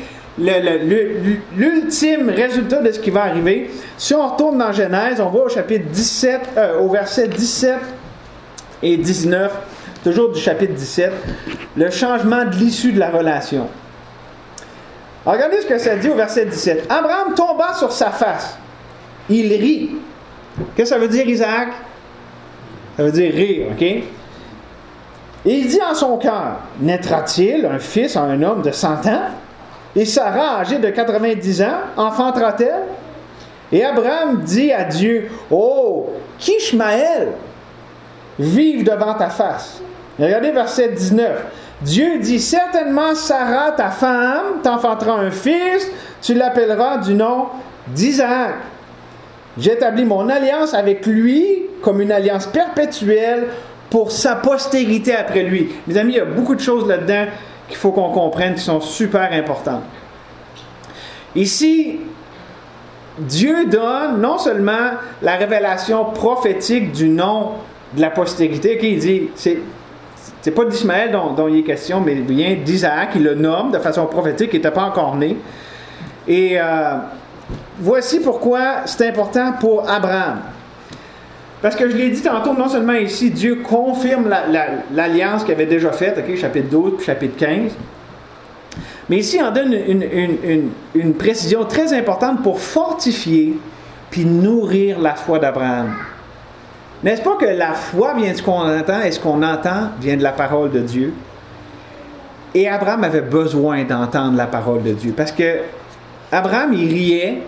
l'ultime résultat de ce qui va arriver. Si on retourne dans Genèse, on voit au verset 17 et 19, toujours du chapitre 17, le changement de l'issue de la relation. Alors, regardez ce que ça dit au verset 17. Abraham tomba sur sa face. Il rit. Qu'est-ce que ça veut dire, Isaac? Ça veut dire rire, OK? Et il dit en son cœur, naîtra-t-il un fils à un homme de 100 ans? Et Sarah, âgée de 90 ans, enfantera-t-elle? Et Abraham dit à Dieu, oh, qu'Ishmaël vive devant ta face. Et regardez verset 19. Dieu dit, certainement Sarah, ta femme, t'enfantera un fils, tu l'appelleras du nom d'Isaac. J'établis mon alliance avec lui comme une alliance perpétuelle pour sa postérité après lui. Mes amis, il y a beaucoup de choses là-dedans qu'il faut qu'on comprenne qui sont super importantes. Ici, Dieu donne non seulement la révélation prophétique du nom de la postérité, il dit, c'est pas d'Ismaël dont il est question, mais bien d'Isaac, il le nomme de façon prophétique, il n'était pas encore né. Et voici pourquoi c'est important pour Abraham. Parce que je l'ai dit tantôt, non seulement ici, Dieu confirme l'alliance qu'il avait déjà faite, okay, chapitre 12 puis chapitre 15, Mais ici, on donne une précision très importante pour fortifier puis nourrir la foi d'Abraham. N'est-ce pas que la foi vient de ce qu'on entend et ce qu'on entend vient de la parole de Dieu? Et Abraham avait besoin d'entendre la parole de Dieu parce que Abraham, il riait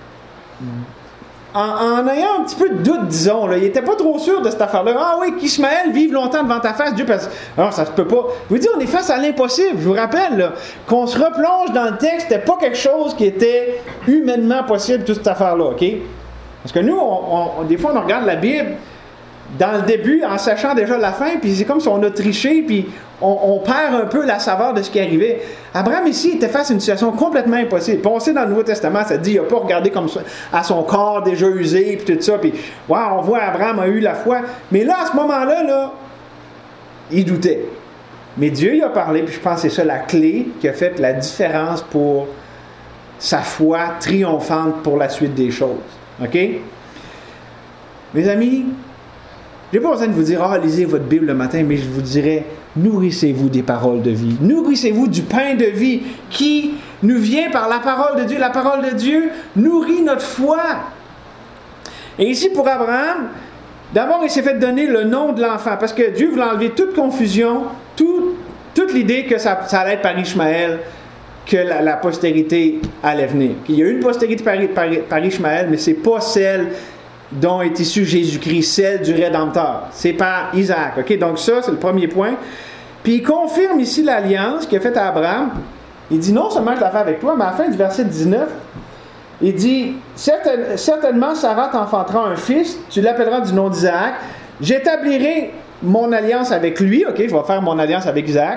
en ayant un petit peu de doute, disons. Là. Il n'était pas trop sûr de cette affaire-là. Ah oui, qu'Ishmaël vive longtemps devant ta face, Dieu, parce que non, ça se peut pas. Je vous dis, on est face à l'impossible. Je vous rappelle là, qu'on se replonge dans le texte, c'était pas quelque chose qui était humainement possible, toute cette affaire-là, OK? Parce que nous, des fois, on regarde la Bible dans le début en sachant déjà la fin, puis c'est comme si on a triché, puis on perd un peu la saveur de ce qui arrivait. Abraham ici était face à une situation complètement impossible. Puis on sait dans le Nouveau Testament, ça dit, il n'a pas regardé comme ça à son corps déjà usé, puis tout ça, puis wow, on voit Abraham a eu la foi. Mais là, à ce moment-là, là, il doutait. Mais Dieu il a parlé, puis je pense que c'est ça la clé qui a fait la différence pour sa foi triomphante pour la suite des choses. OK? Mes amis, je n'ai pas besoin de vous dire, lisez votre Bible le matin, mais je vous dirais, nourrissez-vous des paroles de vie. Nourrissez-vous du pain de vie qui nous vient par la parole de Dieu. La parole de Dieu nourrit notre foi. Et ici, pour Abraham, d'abord, il s'est fait donner le nom de l'enfant, parce que Dieu voulait enlever toute confusion, toute l'idée que ça allait être par Ishmaël, que la postérité allait venir. Il y a une postérité par Ishmaël, mais ce n'est pas celle dont est issu Jésus-Christ, celle du Rédempteur. C'est par Isaac. Okay? Donc ça, c'est le premier point. Puis il confirme ici l'alliance qu'il a faite à Abraham. Il dit, non seulement je la fais avec toi, mais à la fin du verset 19, il dit, certainement Sarah t'enfantera un fils, tu l'appelleras du nom d'Isaac. J'établirai mon alliance avec lui. OK, je vais faire mon alliance avec Isaac.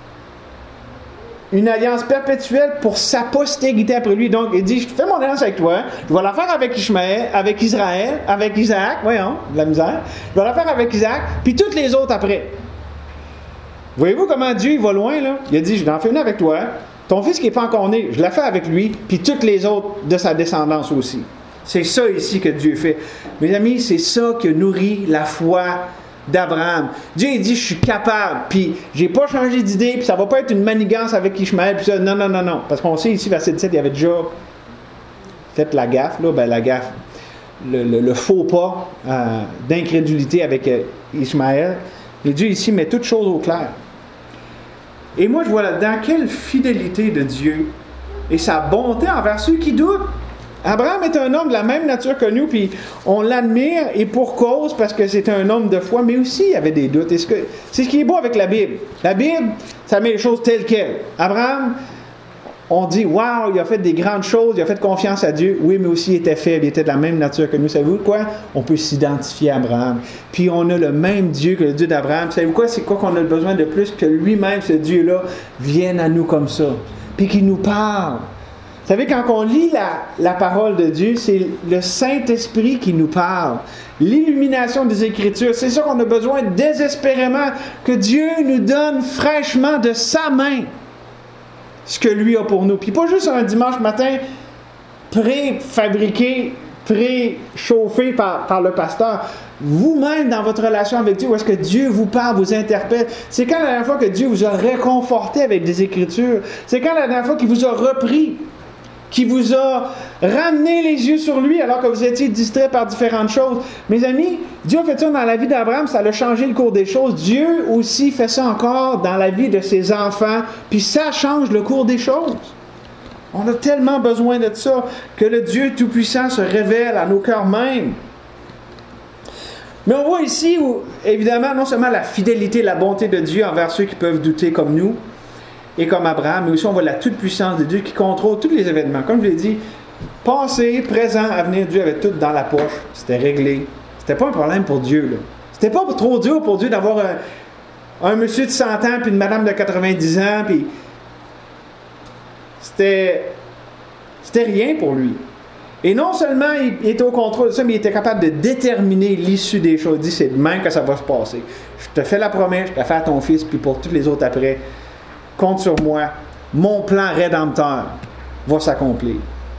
Une alliance perpétuelle pour sa postérité après lui. Donc, il dit, je fais mon alliance avec toi, je vais la faire avec Ishmaël, avec Israël, avec Isaac, voyons, de la misère. Je vais la faire avec Isaac, puis toutes les autres après. Voyez-vous comment Dieu il va loin, là? Il a dit, je vais en faire une avec toi, ton fils qui n'est pas encore né, je la fais avec lui, puis toutes les autres de sa descendance aussi. C'est ça ici que Dieu fait. Mes amis, c'est ça qui nourrit la foi d'Abraham. Dieu il dit, je suis capable, puis j'ai pas changé d'idée, puis ça va pas être une manigance avec Ishmaël, puis ça, non. Parce qu'on sait ici, verset 17, il avait déjà fait la gaffe, là, la gaffe, le faux pas d'incrédulité avec Ishmaël. Et Dieu ici met toutes choses au clair. Et moi, je vois là-dedans quelle fidélité de Dieu et sa bonté envers ceux qui doutent. Abraham est un homme de la même nature que nous, puis on l'admire, et pour cause, parce que c'est un homme de foi, mais aussi il y avait des doutes. C'est ce qui est beau avec la Bible. La Bible, ça met les choses telles quelles. Abraham, on dit, waouh, il a fait des grandes choses, il a fait confiance à Dieu. Oui, mais aussi il était faible, il était de la même nature que nous. Savez-vous quoi? On peut s'identifier à Abraham. Puis on a le même Dieu que le Dieu d'Abraham. Savez-vous quoi? C'est quoi qu'on a besoin de plus que lui-même, ce Dieu-là, vienne à nous comme ça. Puis qu'il nous parle. Vous savez, quand on lit la parole de Dieu, c'est le Saint-Esprit qui nous parle. L'illumination des Écritures, c'est ça qu'on a besoin désespérément, que Dieu nous donne fraîchement de sa main ce que lui a pour nous. Puis pas juste un dimanche matin préfabriqué, préchauffé par le pasteur. Vous-même, dans votre relation avec Dieu, où est-ce que Dieu vous parle, vous interpelle? C'est quand la dernière fois que Dieu vous a réconforté avec des Écritures? C'est quand la dernière fois qu'il vous a repris? Qui vous a ramené les yeux sur lui alors que vous étiez distrait par différentes choses. Mes amis, Dieu a fait ça dans la vie d'Abraham, ça a changé le cours des choses. Dieu aussi fait ça encore dans la vie de ses enfants, puis ça change le cours des choses. On a tellement besoin de ça que le Dieu Tout-Puissant se révèle à nos cœurs mêmes. Mais on voit ici, évidemment, non seulement la fidélité, la bonté de Dieu envers ceux qui peuvent douter comme nous, et comme Abraham, mais aussi on voit la toute-puissance de Dieu qui contrôle tous les événements. Comme je l'ai dit, passé, présent, avenir, Dieu avait tout dans la poche. C'était réglé. C'était pas un problème pour Dieu, là. C'était pas trop dur pour Dieu d'avoir un monsieur de 100 ans puis une madame de 90 ans, puis c'était rien pour lui. Et non seulement il était au contrôle de ça, mais il était capable de déterminer l'issue des choses. Il dit, c'est demain que ça va se passer. Je te fais la promesse, je te la fais à ton fils, puis pour tous les autres après, compte sur moi, mon plan rédempteur va s'accomplir.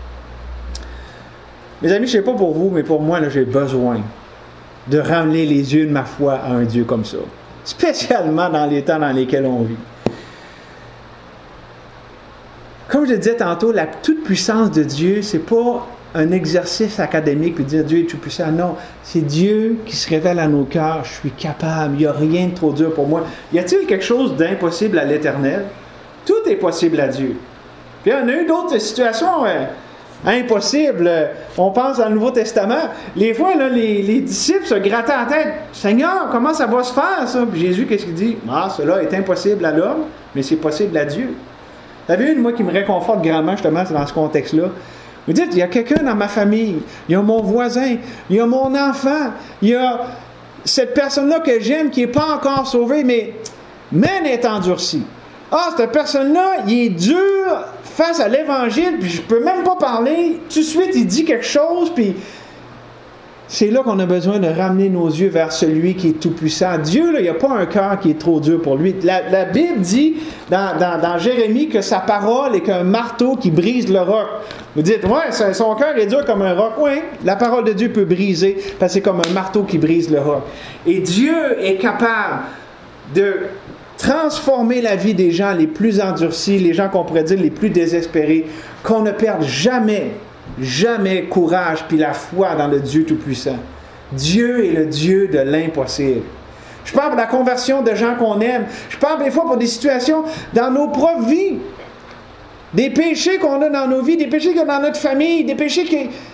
Mes amis, je ne sais pas pour vous, mais pour moi, là, j'ai besoin de ramener les yeux de ma foi à un Dieu comme ça. Spécialement dans les temps dans lesquels on vit. Comme je le disais tantôt, la toute-puissance de Dieu, c'est pas un exercice académique puis dire Dieu est tout-puissant. Non, c'est Dieu qui se révèle à nos cœurs. Je suis capable, il n'y a rien de trop dur pour moi. Y a-t-il quelque chose d'impossible à l'Éternel? Tout est possible à Dieu. Puis on a eu d'autres situations impossibles. On pense dans le Nouveau Testament. Les fois, là, les disciples se grattaient la tête. Seigneur, comment ça va se faire, ça? Puis Jésus, qu'est-ce qu'il dit? Cela est impossible à l'homme, mais c'est possible à Dieu. Vous avez une, moi, qui me réconforte grandement, justement, dans ce contexte-là. Vous dites, il y a quelqu'un dans ma famille, il y a mon voisin, il y a mon enfant, il y a cette personne-là que j'aime qui n'est pas encore sauvée, mais est endurcie. Cette personne-là, il est dur face à l'Évangile, puis je ne peux même pas parler. Tout de suite, il dit quelque chose, puis c'est là qu'on a besoin de ramener nos yeux vers celui qui est tout-puissant. Dieu, là, il n'y a pas un cœur qui est trop dur pour lui. La Bible dit dans Jérémie que sa parole est qu'un marteau qui brise le roc. Vous dites, son cœur est dur comme un roc. Oui, la parole de Dieu peut briser, parce que c'est comme un marteau qui brise le roc. Et Dieu est capable de transformer la vie des gens les plus endurcis, les gens qu'on pourrait dire les plus désespérés, qu'on ne perde jamais courage puis la foi dans le Dieu Tout-Puissant. Dieu est le Dieu de l'impossible. Je parle pour la conversion de gens qu'on aime. Je parle des fois pour des situations dans nos propres vies. Des péchés qu'on a dans nos vies, des péchés qu'on a dans notre famille, des péchés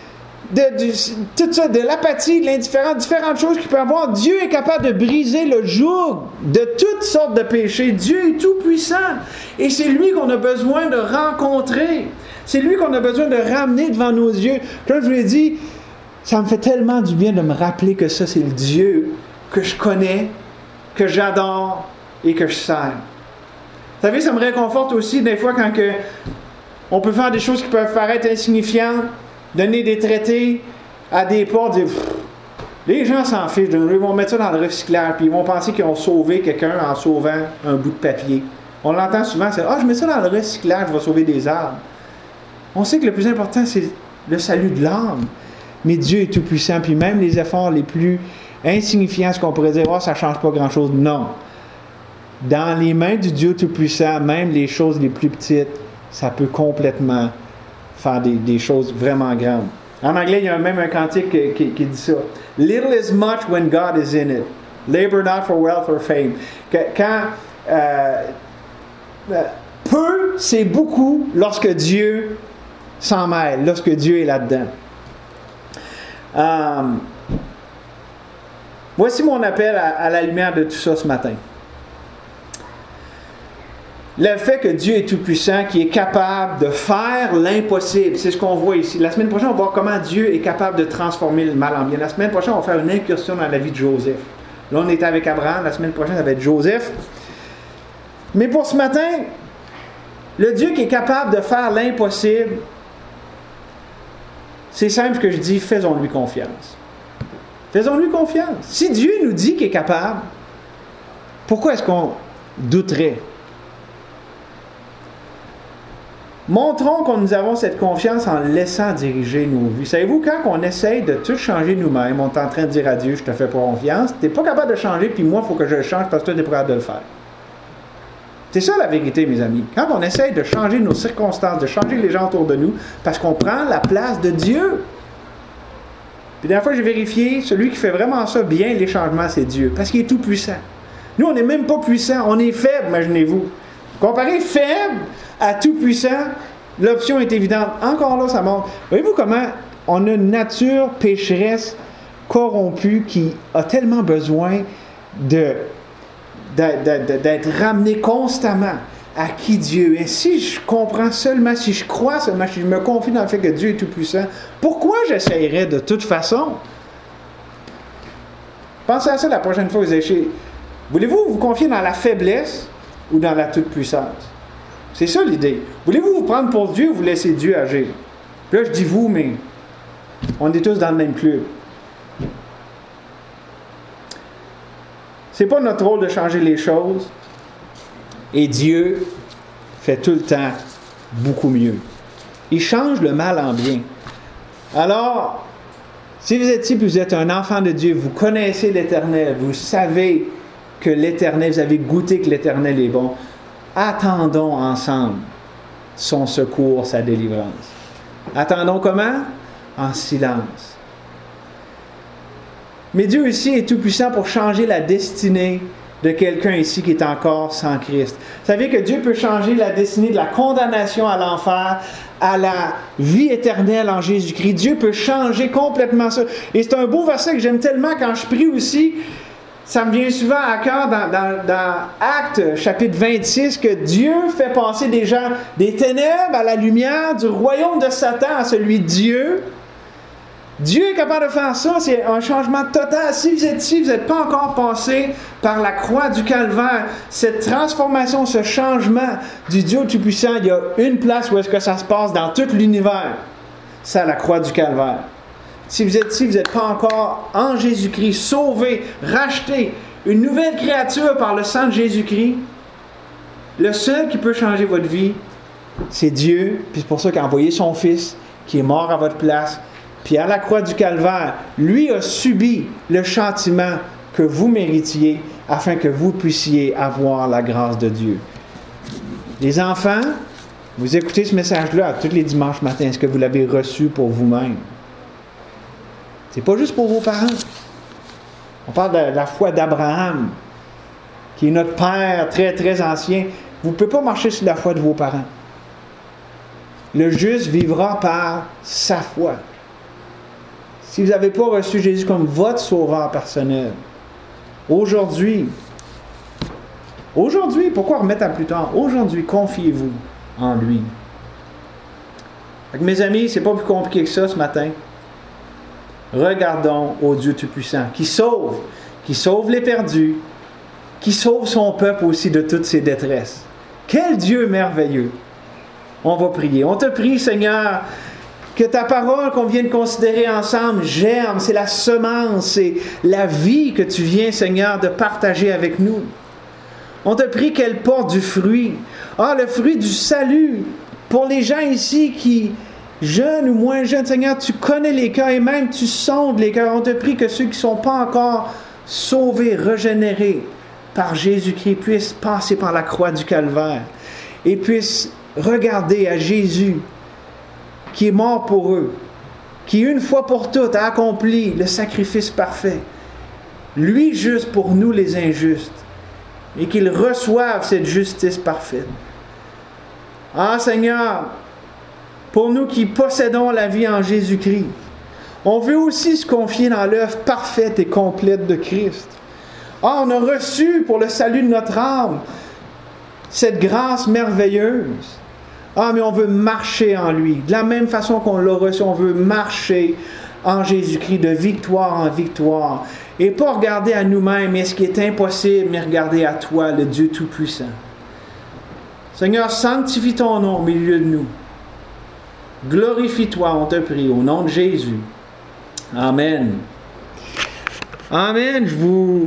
tout ça, de l'apathie, de l'indifférence, différentes choses qu'il peut avoir. Dieu est capable de briser le joug de toutes sortes de péchés. Dieu est tout-puissant. Et c'est lui qu'on a besoin de rencontrer. C'est lui qu'on a besoin de ramener devant nos yeux. Comme je vous l'ai dit, ça me fait tellement du bien de me rappeler que ça, c'est le Dieu que je connais, que j'adore et que je sers. Vous savez, ça me réconforte aussi des fois quand on peut faire des choses qui peuvent paraître insignifiantes, donner des traités à des portes, dire, les gens s'en fichent, ils vont mettre ça dans le recyclage, puis ils vont penser qu'ils ont sauvé quelqu'un en sauvant un bout de papier. On l'entend souvent, c'est « je mets ça dans le recyclage, je vais sauver des arbres ». On sait que le plus important, c'est le salut de l'âme. Mais Dieu est tout-puissant, puis même les efforts les plus insignifiants, ce qu'on pourrait dire, ça ne change pas grand-chose. Non. Dans les mains du Dieu tout-puissant, même les choses les plus petites, ça peut complètement faire des choses vraiment grandes. En anglais, il y a même un cantique qui dit ça. « Little is much when God is in it. Labor not for wealth or fame. » Peu, c'est beaucoup lorsque Dieu s'en mêle, lorsque Dieu est là-dedans. Voici mon appel à la lumière de tout ça ce matin. Le fait que Dieu est tout-puissant, qui est capable de faire l'impossible, c'est ce qu'on voit ici. La semaine prochaine, on va voir comment Dieu est capable de transformer le mal en bien. La semaine prochaine, on va faire une incursion dans la vie de Joseph. Là, on était avec Abraham. La semaine prochaine, ça va être Joseph. Mais pour ce matin, le Dieu qui est capable de faire l'impossible, c'est simple ce que je dis, faisons-lui confiance. Faisons-lui confiance. Si Dieu nous dit qu'il est capable, pourquoi est-ce qu'on douterait? Montrons que nous avons cette confiance en laissant diriger nos vies. Savez-vous, quand on essaye de tout changer nous-mêmes, on est en train de dire à Dieu, je te fais pas confiance, tu n'es pas capable de changer, puis moi, il faut que je le change parce que toi, tu es pas capable de le faire. C'est ça la vérité, mes amis. Quand on essaye de changer nos circonstances, de changer les gens autour de nous, parce qu'on prend la place de Dieu. Puis la dernière fois, j'ai vérifié, celui qui fait vraiment ça bien, les changements, c'est Dieu, parce qu'il est tout puissant. Nous, on n'est même pas puissant, on est faible, imaginez-vous. Comparé faible à tout puissant, l'option est évidente. Encore là, ça montre. Voyez-vous comment on a une nature pécheresse, corrompue, qui a tellement besoin d'être ramenée constamment à qui Dieu est. Si je comprends seulement, si je crois seulement, si je me confie dans le fait que Dieu est tout-puissant, pourquoi j'essayerais de toute façon? Pensez à ça la prochaine fois que vous allez Voulez-vous vous confier dans la faiblesse ou dans la toute-puissance? C'est ça l'idée. Voulez-vous vous prendre pour Dieu ou vous laisser Dieu agir? Puis là, je dis vous, mais on est tous dans le même club. C'est pas notre rôle de changer les choses. Et Dieu fait tout le temps beaucoup mieux. Il change le mal en bien. Alors, si vous êtes ici et vous êtes un enfant de Dieu, vous connaissez l'Éternel, vous savez que l'Éternel, vous avez goûté que l'Éternel est bon, attendons ensemble son secours, sa délivrance. Attendons comment? En silence. Mais Dieu aussi est tout-puissant pour changer la destinée de quelqu'un ici qui est encore sans Christ. Vous savez que Dieu peut changer la destinée de la condamnation à l'enfer à la vie éternelle en Jésus-Christ. Dieu peut changer complètement ça. Et c'est un beau verset que j'aime tellement quand je prie aussi. Ça me vient souvent à cœur dans Actes, chapitre 26, que Dieu fait passer des gens des ténèbres à la lumière, du royaume de Satan à celui de Dieu. Dieu est capable de faire ça, c'est un changement total. Si vous êtes ici, vous n'êtes pas encore passé par la croix du Calvaire, cette transformation, ce changement du Dieu Tout-Puissant, il y a une place où est-ce que ça se passe dans tout l'univers. C'est à la croix du Calvaire. Si vous êtes ici, vous n'êtes pas encore en Jésus-Christ, sauvé, racheté, une nouvelle créature par le sang de Jésus-Christ, le seul qui peut changer votre vie, c'est Dieu. Puis c'est pour ça qu'il a envoyé son Fils, qui est mort à votre place. Puis à la croix du Calvaire, lui a subi le châtiment que vous méritiez, afin que vous puissiez avoir la grâce de Dieu. Les enfants, vous écoutez ce message-là tous les dimanches matins. Est-ce que vous l'avez reçu pour vous-même? C'est pas juste pour vos parents. On parle de la foi d'Abraham, qui est notre père très, très ancien. Vous ne pouvez pas marcher sur la foi de vos parents. Le juste vivra par sa foi. Si vous n'avez pas reçu Jésus comme votre sauveur personnel, aujourd'hui, pourquoi remettre à plus tard? Aujourd'hui, confiez-vous en lui. Donc, mes amis, c'est pas plus compliqué que ça ce matin. Regardons au Dieu Tout-Puissant, qui sauve les perdus, qui sauve son peuple aussi de toutes ses détresses. Quel Dieu merveilleux! On va prier. On te prie, Seigneur, que ta parole qu'on vient de considérer ensemble germe, c'est la semence, c'est la vie que tu viens, Seigneur, de partager avec nous. On te prie qu'elle porte du fruit. Le fruit du salut pour les gens ici qui, jeunes ou moins jeunes, Seigneur, tu connais les cœurs et même tu sondes les cœurs. On te prie que ceux qui ne sont pas encore sauvés, régénérés par Jésus-Christ puissent passer par la croix du Calvaire et puissent regarder à Jésus qui est mort pour eux, qui une fois pour toutes a accompli le sacrifice parfait. Lui juste pour nous les injustes et qu'ils reçoivent cette justice parfaite. Seigneur, pour nous qui possédons la vie en Jésus-Christ, on veut aussi se confier dans l'œuvre parfaite et complète de Christ. On a reçu pour le salut de notre âme cette grâce merveilleuse. Mais on veut marcher en lui. De la même façon qu'on l'a reçu, on veut marcher en Jésus-Christ de victoire en victoire. Et pas regarder à nous-mêmes et ce qui est impossible, mais regarder à toi, le Dieu Tout-Puissant. Seigneur, sanctifie ton nom au milieu de nous. Glorifie-toi, on te prie, au nom de Jésus. Amen. Amen. Je vous